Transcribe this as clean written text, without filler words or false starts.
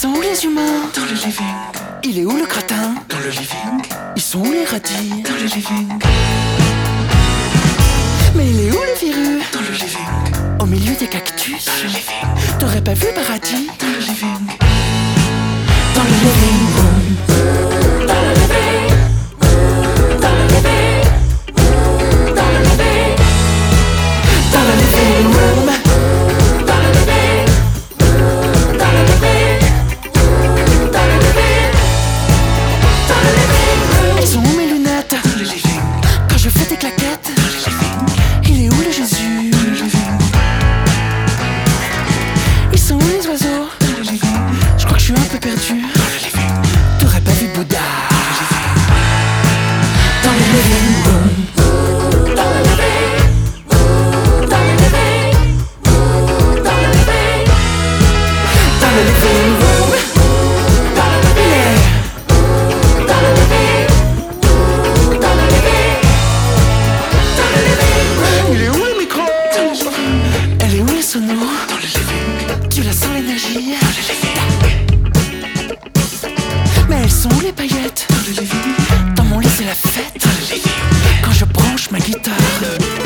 sont où les humains? Dans le living. Il est où le gratin? Dans le living. Ils sont où les radis? Dans le living. Mais il est où le virus? Dans le living. Au milieu des cactus? Dans le living. T'aurais pas vu paradis? Dans le living. Dans le living room. Dans le living. Dans le living. Dans le living. Dans le living room. Dans le living. Dans le living. Dans le living. Dans le living room. Elles sont où mes lunettes? Dans le living. Quand je fais des claquettes? Dans le living. Il est où le Jésus? Dans le living. Ils sont où les oiseaux? Dans le living. Je crois que je suis un peu perdu. Dans le living. T'aurais pas vu Bouddha? Dans le living room. Dans le living. Dans le living. Dans le living. Dans le living room. Dans le living. Dans le living. Dans le living. Dans le living room. Il est où le micro? Dans le living. Elle est où les sonos? Dans le living. Tu la sens l'énergie? Dans le living. Mais elles sont où les paillettes? Dans le living. Dans mon lit c'est la fête. Dans le living. Quand je branche ma guitare,